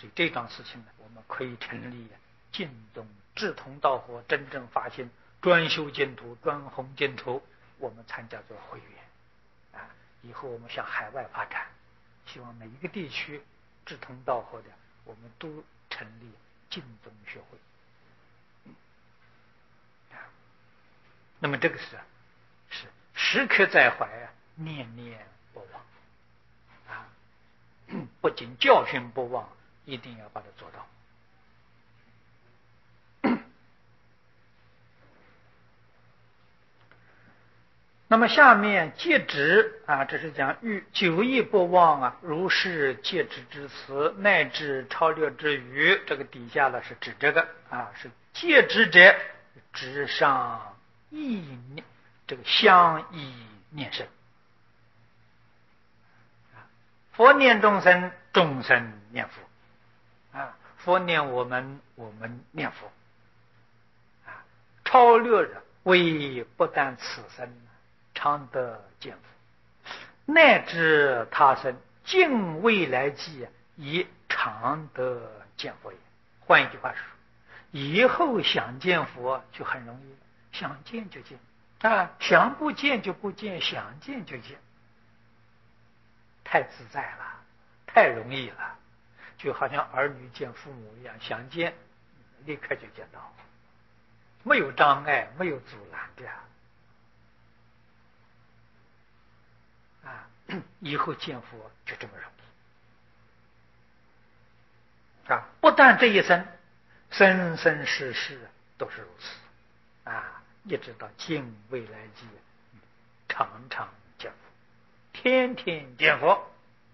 所以这桩事情呢，我们可以成立净宗志同道合、真正发心、专修净土、专弘净土，我们参加做会员啊。以后我们向海外发展，希望每一个地区志同道合的，我们都成立净宗学会。那么这个是时刻在怀念念不忘啊，不仅教训不忘，一定要把它做到。那么下面戒止啊，这是讲久意不忘啊，如是戒止之词，乃至超略之语。这个底下呢是指这个啊，是戒止者，直上意念，这个相依念生。佛念众生，众生念佛啊，佛念我们，我们念佛啊，超略者为不但此生常得见佛，乃至他生尽未来际亦常得见佛也。换一句话说，以后想见佛就很容易，想见就见啊，想不见就不见，想见就见，太自在了，太容易了，就好像儿女见父母一样，想见立刻就见到，没有障碍，没有阻拦的啊！以后见佛就这么容易啊！不但这一生，生生世世都是如此啊！一直到尽未来际，常常见佛，天天见佛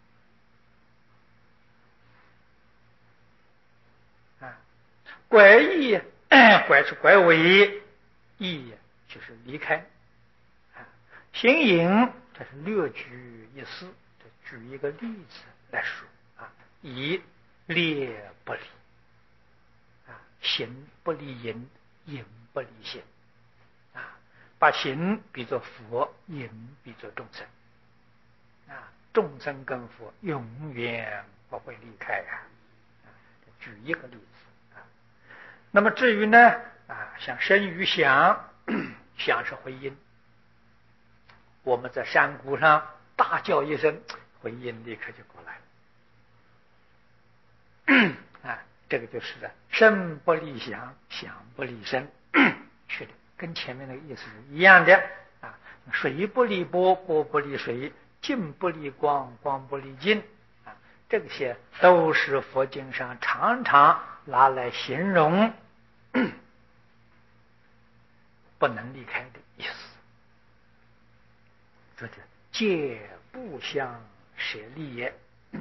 啊！拐意，拐是拐尾，意就是离开啊！行隐，这是略举一思，这举一个例子来说啊，以列不离啊，行不离隐，隐不离行啊，把行比作佛，隐比作众生啊，众生跟佛永远不会离开啊。举一个例子啊，那么至于呢啊，像生与想，想是回音，我们在山谷上大叫一声，回音立刻就过来了啊，这个就是生不离想，想不离生，是的，跟前面那个意思是一样的啊。水不离波，波不离水，镜不离光，光不离镜啊，这些都是佛经上常常拿来形容不能离开的意思。这就戒不相舍离也。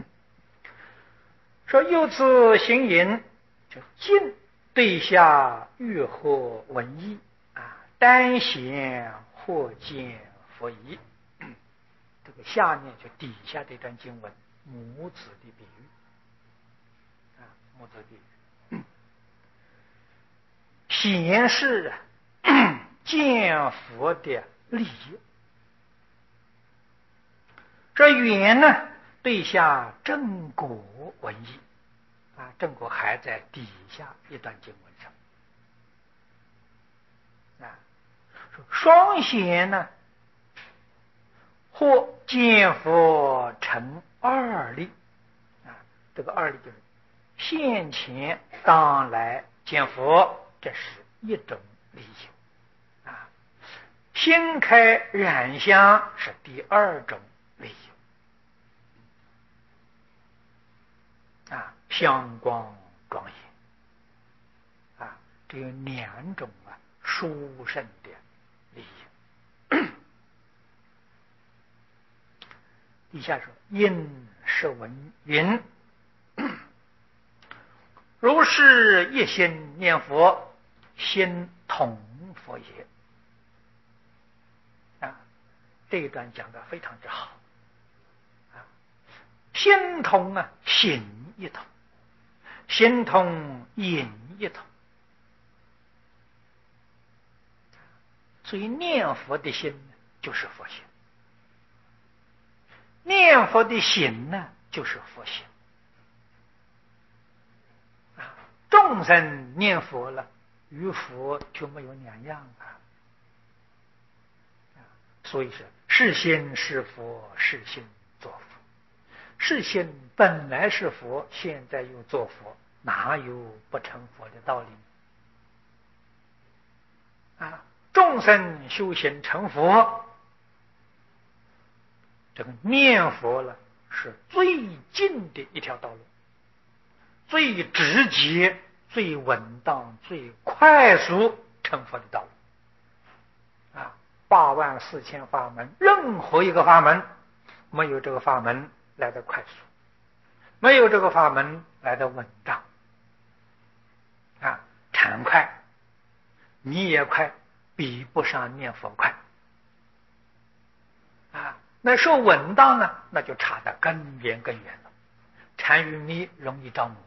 说由此行淫，就尽对下欲或闻意啊，单显或见佛意。这个下面就底下这段经文，母子的比喻啊，母子比喻，显示见佛的利益。这缘呢，对下正果闻意啊，正果还在底下一段经文上啊。说双显呢，或见佛成二利啊，这个二利就是现前当来见佛，这是一种利益啊。心开染香是第二种利益啊，香光庄严啊，这有两种殊胜的利益。底下说应是闻云，如是一心念佛，心同佛也啊，这一段讲得非常之好啊，心同啊，行一同，心同言一同，所以念佛的心就是佛心，念佛的行呢就是佛行众生念佛了，与佛就没有两样啊。所以是是心是佛，是心作佛。是心本来是佛，现在又做佛，哪有不成佛的道理啊？众生修行成佛，这个念佛了是最近的一条道路，最直接、最稳当、最快速成佛的道路啊！84000法门，任何一个法门没有这个法门来得快速，没有这个法门来得稳当啊！禅快，你也快，比不上念佛快啊！那说稳当呢，那就差得更远更远了。禅与密容易着魔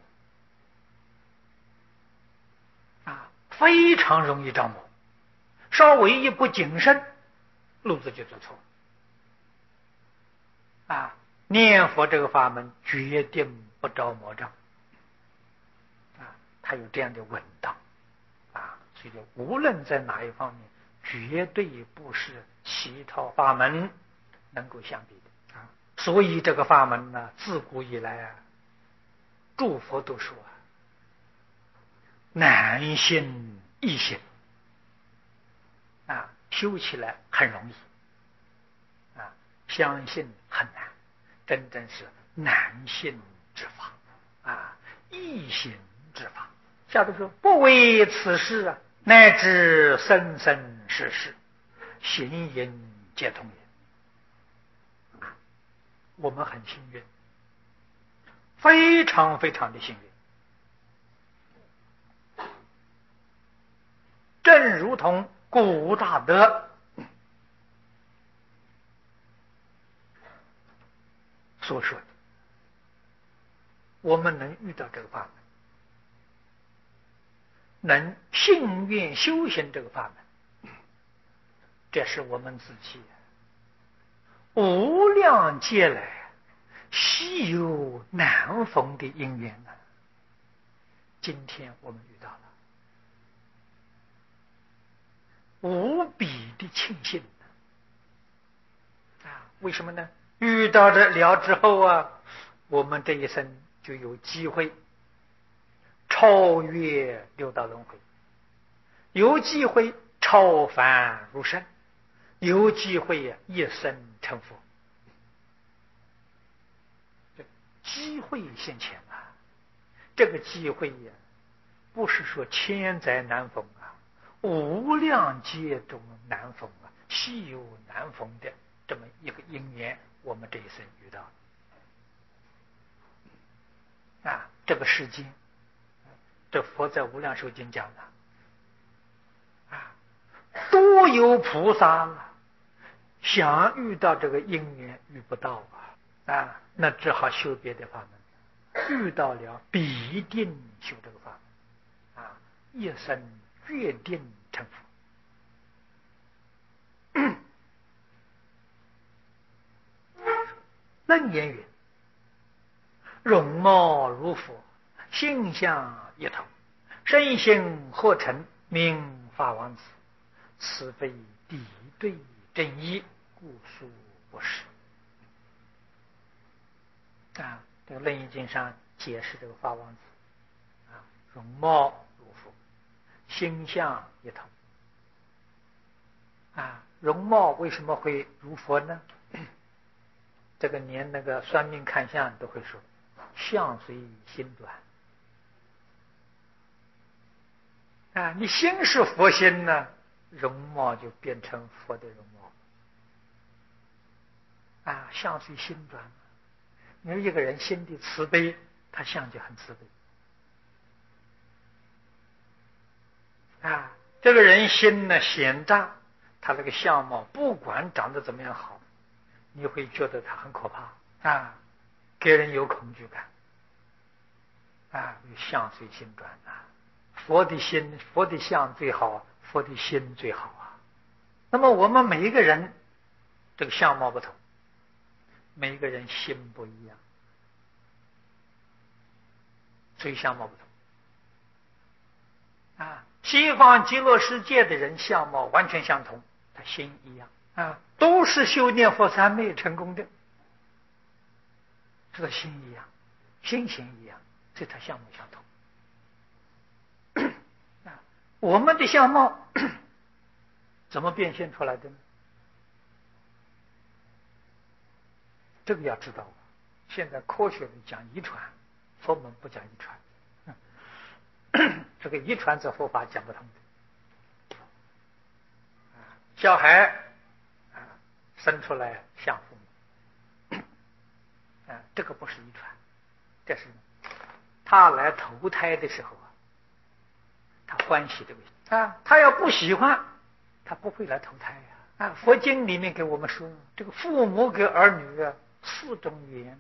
啊，非常容易着魔，稍微一不谨慎，路子就走错啊！念佛这个法门决定不着魔障啊，它有这样的稳当啊，所以无论在哪一方面，绝对不是其他法门能够相比的啊。所以这个法门呢，自古以来啊，诸佛都说难行易行啊，修起来很容易啊，相信很难，真正是难行之法啊，易行之法。下头说不为此事啊，乃至生生世世，行淫皆通也。我们很幸运，非常非常的幸运。正如同古大德所说的，我们能遇到这个法门，能信愿修行这个法门，这是我们自己无量劫来稀有难逢的因缘呢。今天我们遇到了，无比的庆幸啊！为什么呢？遇到了之后啊，我们这一生就有机会超越六道轮回，有机会超凡入圣，有机会一生成佛。机会现前啊！这个机会呀，不是说千载难逢啊，无量劫中难逢啊，稀有难逢的这么一个因缘，我们这一生遇到啊！这个世间，这佛在无量寿经讲的啊，多有菩萨了，想遇到这个因缘遇不到啊，那只好修别的法门。遇到了必定修这个法门啊，一生决定成佛。楞严云：容貌如佛，性相一同，身形合成，名法王子。此非敌对正义，故殊不实啊。这个楞严经上解释这个法王子啊，容貌如佛，心相一同啊。容貌为什么会如佛呢？这个连那个算命看相都会说，相随心转啊。你心是佛心呢，容貌就变成佛的容貌啊。相随心转。你说一个人心地慈悲，他相就很慈悲啊。这个人心呢险诈，他那个相貌不管长得怎么样好，你会觉得他很可怕啊，给人有恐惧感啊。相随心转啊，佛的心、佛的相最好，佛的心最好啊。那么我们每一个人这个相貌不同，每一个人心不一样，所以相貌不同西方极乐世界的人相貌完全相同，他心一样都是修念佛三昧成功的，这个心一样，心行一样，所以他相貌相同。我们的相貌怎么变现出来的呢？这个要知道，现在科学里讲遗传，佛门不讲遗传。这个遗传在佛法讲不通的。小孩生出来像父母，这个不是遗传，这是他来投胎的时候他欢喜这个他要不喜欢，他不会来投胎佛经里面给我们说，这个父母给儿女4种缘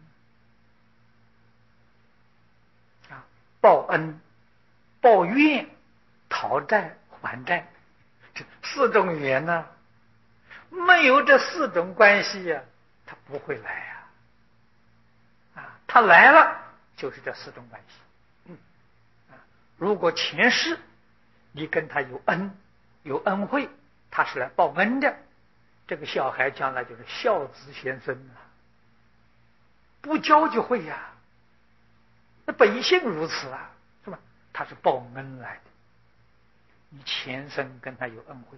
报恩、报怨、讨债、还债，这4种缘呢，没有这4种关系他不会来他来了就是这4种关系。如果前世你跟他有恩惠，他是来报恩的，这个小孩将来就是孝子贤孙不教就会那本性如此是吧？他是报恩来的，你前生跟他有恩惠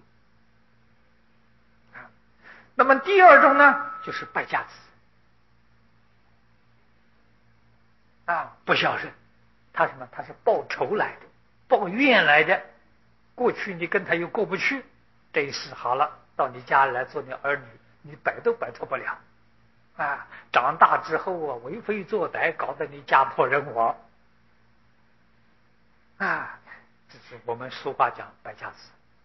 那么第2种呢，就是败家子不孝顺，他什么？他是报仇来的，报怨来的。过去你跟他又过不去，这一世好了，到你家来做你儿女，你摆都摆脱不了长大之后为非作歹，搞得你家破人亡这是我们俗话讲败家子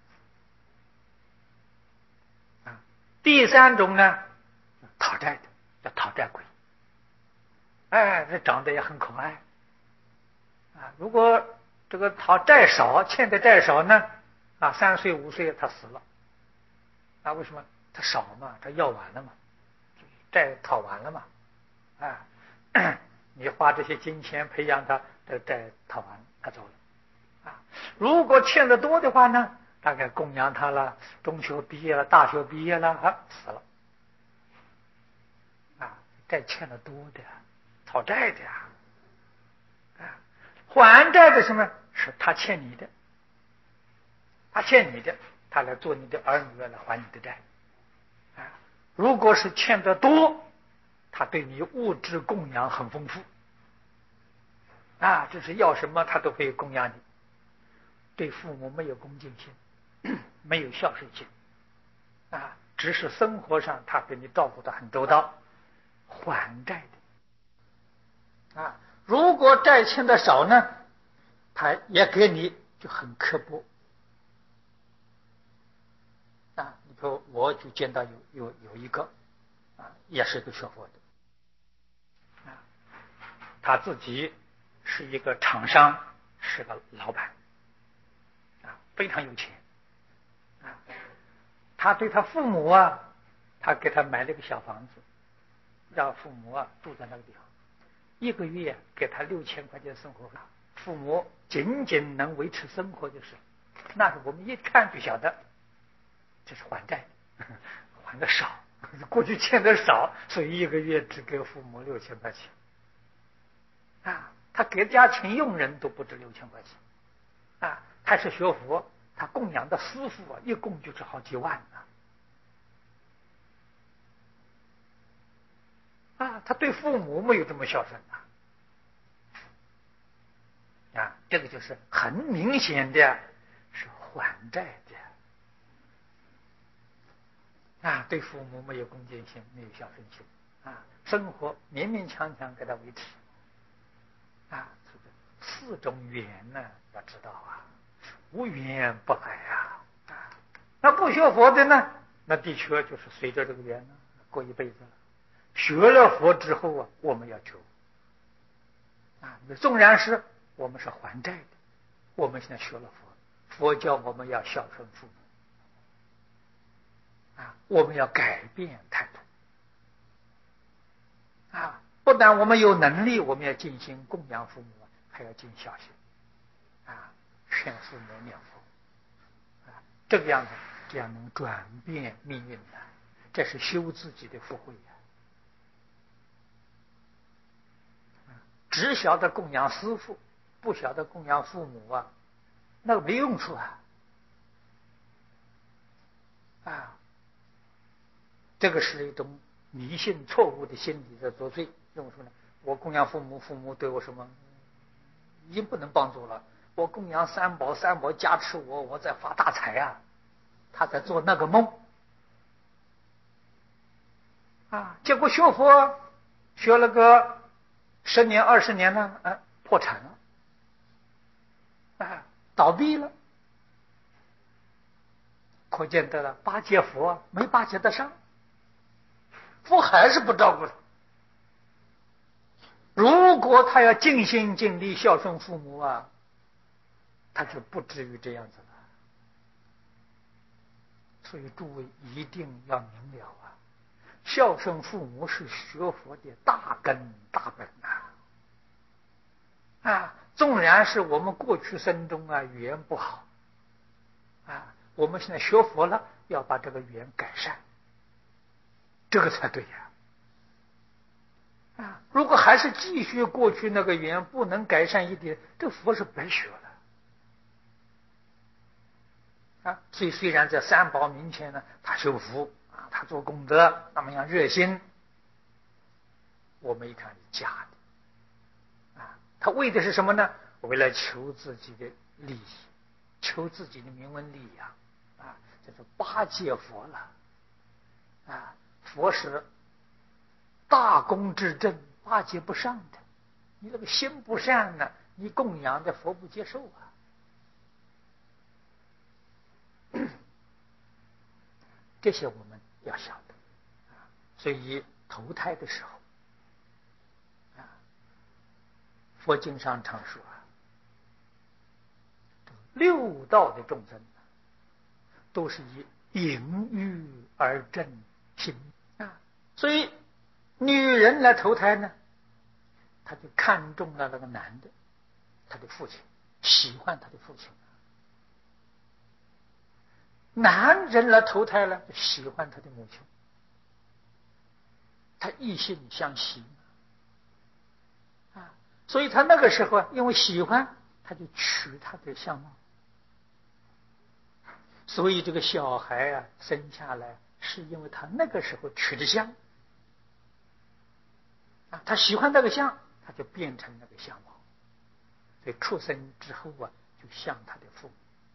第3种呢，讨债的，叫讨债鬼这长得也很可爱如果这个讨债少，欠的债少呢3岁5岁他死了为什么？他少嘛，他要完了嘛，债讨完了嘛你花这些金钱培养他，这个债讨完他走了如果欠的多的话呢，大概供养他了，中学毕业了，大学毕业了死了债欠的多的，讨债的还债的什么？是他欠你的，他来做你的儿女来还你的债如果是欠得多，他对你物质供养很丰富这是要什么他都会供养你，对父母没有恭敬心，没有孝顺心只是生活上他给你照顾得很周到，还债的如果债欠的少呢，他也给你就很刻薄你说我就见到有一个也是个学佛的他自己是一个厂商，是个老板非常有钱他对他父母他给他买了个小房子，让父母住在那个地方，1个月给他6000块钱生活费，父母仅仅能维持生活就是，那是我们一看就晓得这是还债还的少，过去欠的少，所以1个月只给父母6000块钱他给家请佣人都不止6000块钱他是学佛，他供养的师傅一共就是好几万他对父母没有这么孝顺这个就是很明显的是还债的对父母没有恭敬心，没有孝顺心生活勉勉强强给他维持4种缘呢，要知道无缘不来那不学佛的呢，那的确就是随着这个缘过一辈子了。学了佛之后我们要求纵然是我们是还债的，我们现在学了佛，佛教我们要孝顺父母我们要改变态度不但我们有能力，我们要尽心供养父母，还要尽孝心劝父母念佛，这个样子，这样能转变命运的，这是修自己的福慧呀。只晓得供养师父，不晓得供养父母啊，那个没用处啊！这个是一种迷信错误的心理在作祟。怎么说呢？我供养父母，父母对我什么已经不能帮助了。我供养三宝，三宝加持我，我在发大财啊！他在做那个梦结果学佛学了个10年20年呢，破产了，倒闭了。可见得了，巴结佛没巴结得上，佛还是不照顾他。如果他要尽心尽力孝顺父母他就不至于这样子了。所以诸位一定要明了孝顺父母是学佛的大根大本纵然是我们过去生中语言不好我们现在学佛了，要把这个语言改善，这个才对如果还是继续过去那个语言，不能改善一点，这佛是白学了所以虽然在三宝面前呢，他修福他做功德，那么样热心，我们一看是假的他为的是什么呢？为了求自己的利益，求自己的名闻利养这是巴结佛了佛是大功至正，巴结不上的。你这个心不善呢，你供养的佛不接受这些我们要晓得所以投胎的时候佛经上常说六道的众生都是以淫欲而正心所以女人来投胎呢，她就看中了那个男的，他的父亲，喜欢他的父亲。男人来投胎了，喜欢他的母亲，他异性相吸所以他那个时候因为喜欢，他就取他的相貌。所以这个小孩生下来是因为他那个时候取的相他喜欢那个相，他就变成那个相貌。所以出生之后就像他的父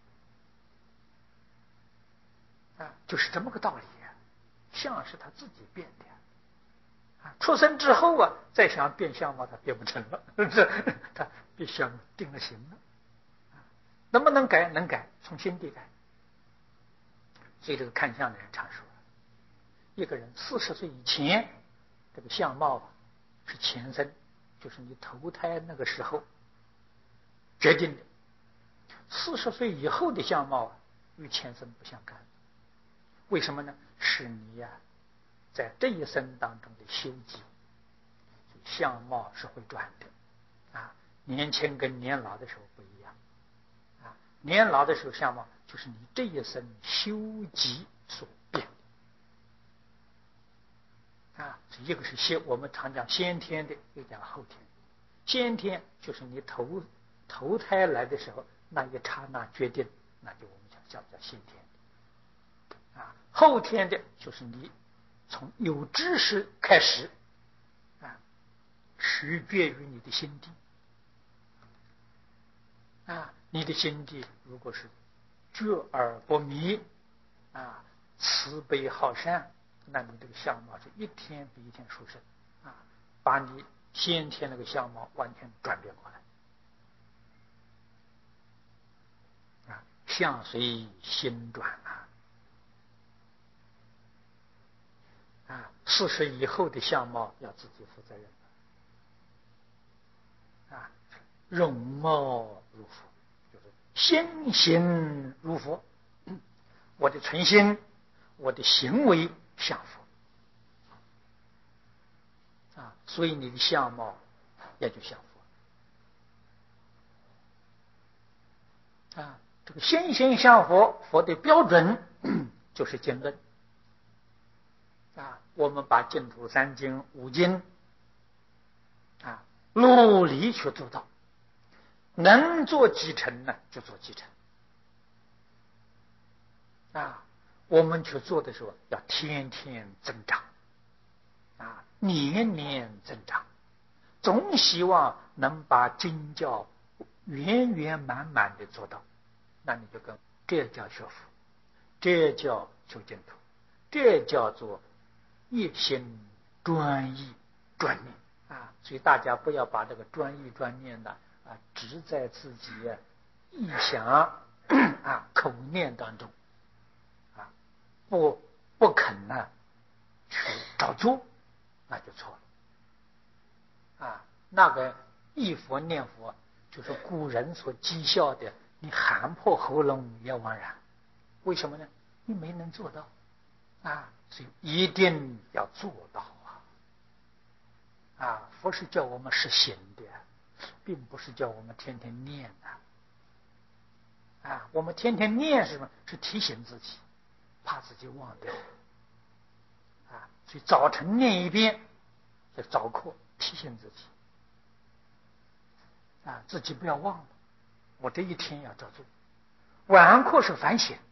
母就是这么个道理相是他自己变的出生之后再想变相貌他变不成了，他必须要定了型了能不能改？能改，从心底改。所以这个看相的人常说，一个人40岁以前这个相貌是前生，就是你投胎那个时候决定的。40岁以后的相貌与前生不相干。为什么呢？是你在这一生当中的修集，相貌是会转的年轻跟年老的时候不一样年老的时候相貌就是你这一生修集所变一个是我们常讲先天的，又讲后天。先天就是你投胎来的时候那一刹那决定，那就我们叫先天后天的就是你从有知识开始取决于你的心地你的心地如果是觉而不迷慈悲好善，那你这个相貌是一天比一天殊胜把你先天那个相貌完全转变过来相随心转40以后的相貌要自己负责任容貌如佛，就是心行如佛我的存心，我的行为像佛所以你的相貌也就像这个心性向佛，佛的标准就是经论。我们把净土三经、五经努力去做到，能做几成呢就做几成。我们去做的时候要天天增长，年年增长，总希望能把经教圆圆满满的做到。那你就跟这叫学佛，这叫修净土，这叫做一心专一专念所以大家不要把这个专一专念的只在自己臆想口念当中不肯呢去照做，那就错了那个忆佛念佛就是古人所讥笑的，你喊破喉咙也枉然。为什么呢？你没能做到所以一定要做到佛是叫我们实行的，并不是叫我们天天念我们天天念是什么？是提醒自己，怕自己忘掉所以早晨念一遍，就早课提醒自己自己不要忘了，我这一天要照做。晚课是反省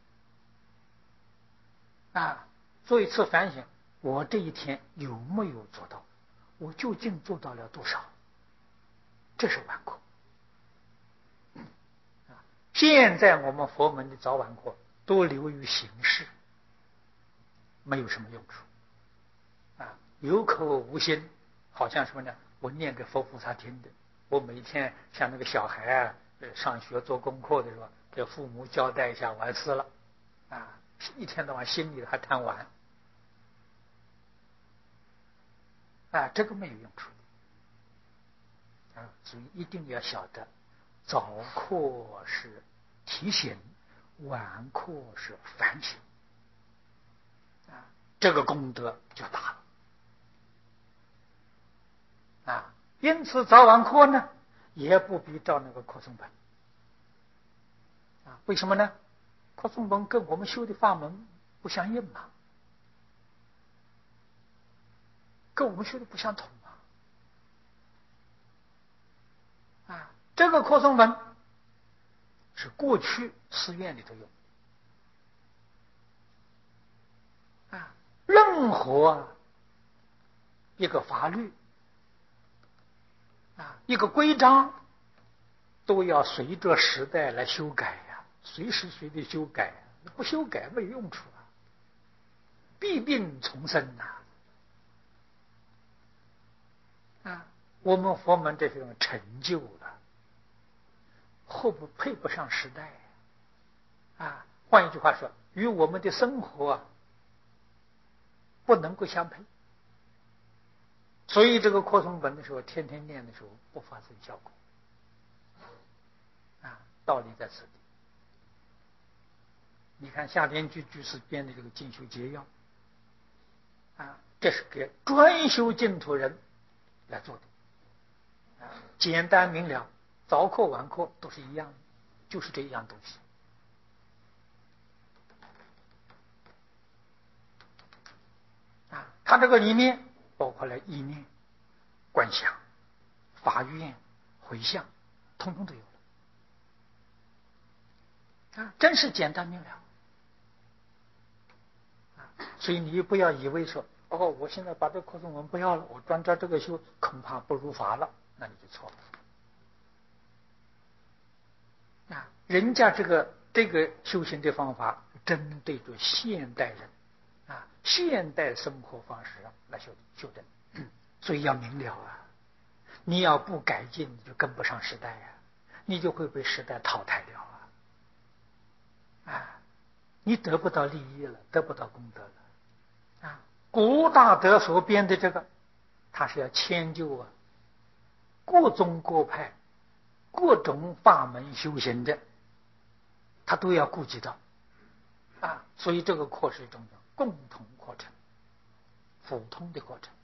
做一次反省，我这一天有没有做到？我究竟做到了多少？这是晚课现在我们佛门的早晚课都流于形式，没有什么用处有口无心，好像什么呢？我念给佛菩萨听的。我每天像那个小孩上学做功课的时候，给父母交代一下完事了一天到晚心里还贪玩这个没有用处所以一定要晓得，早课是提醒，晚课是反省这个功德就大了因此早晚课呢也不必照那个课诵本为什么呢？课诵本跟我们修的法门不相应跟我们修的不相同这个课诵本是过去寺院里头用任何一个法律一个规章都要随着时代来修改随时随地修改不修改没有用处弊病丛生我们佛门这种成就了，配不上时代换一句话说，与我们的生活不能够相配。所以这个扩诵本的时候，天天念的时候不发生效果道理在此地。你看夏莲居居士编的这个进修节要这是给专修净土人来做的简单明了，早课晚课都是一样的，就是这一样东西它这个里面包括了意念、观想、法愿、回向，统统都有了真是简单明了所以你不要以为说我现在把这课诵文不要了，我专照这个修，恐怕不如法了，那你就错了人家这个修行的方法针对着现代人现代生活方式来修正所以要明了你要不改进，你就跟不上时代你就会被时代淘汰掉你得不到利益了，得不到功德了古大德所编的这个，他是要迁就各宗各派各种法门修行的，他都要顾及到所以这个课是一种共同课程，普通的课程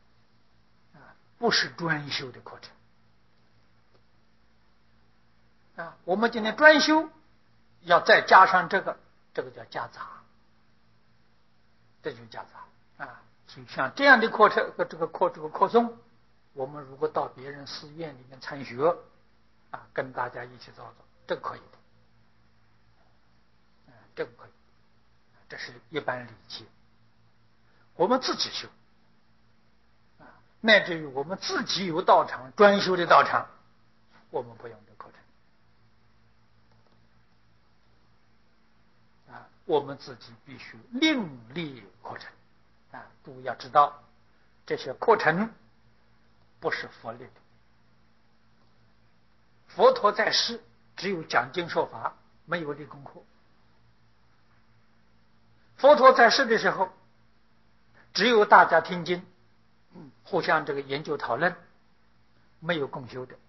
不是专修的课程我们今天专修要再加上这个叫夹杂，这就是夹杂所以像这样的课程，这个课诵，我们如果到别人寺院里面参学跟大家一起造作，这个可以的，这个可以，这是一般理解。我们自己修乃至于我们自己有道场专修的道场，我们不用这课程我们自己必须另立课程注意要知道，这些课程不是佛立的。佛陀在世只有讲经说法，没有立功课。佛陀在世的时候，只有大家听经，互相这个研究讨论，没有共修的。